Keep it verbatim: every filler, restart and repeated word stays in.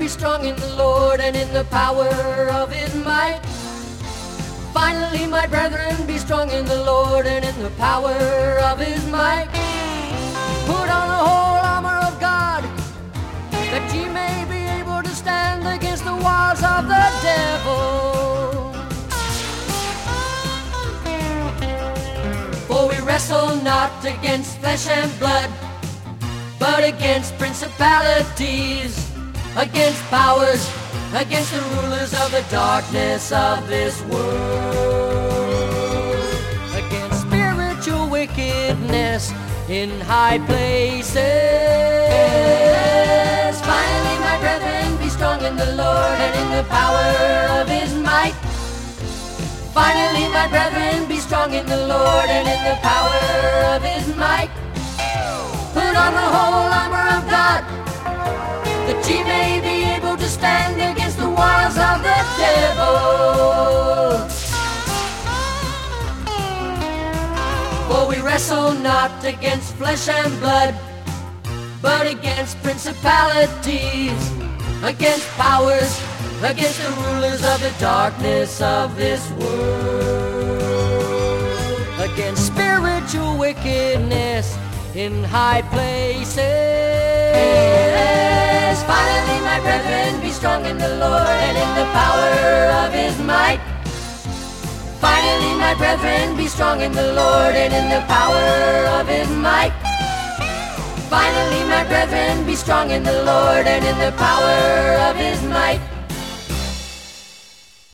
be strong in the Lord and in the power of his might. Finally, my brethren, be strong in the Lord and in the power of his might. Put on the whole armor of God, that ye may be able to stand against the wiles of the devil. For we wrestle not against flesh and blood, but against principalities, against powers, against the rulers of the darkness of this world, against spiritual wickedness in high places. Finally, my brethren, be strong in the Lord and in the power of his might. Finally, my brethren, be strong in the Lord and in the power of his might. Put on the whole armor of God, that ye may be able to stand against the wiles of the devil. For we wrestle not against flesh and blood, but against principalities, against powers, against the rulers of the darkness of this world, against spiritual wickedness in high places. Finally, my brethren, be strong in the Lord and in the power of his might. Finally, my brethren, be strong in the Lord and in the power of his might. Finally, my brethren, be strong in the Lord and in the power of his might.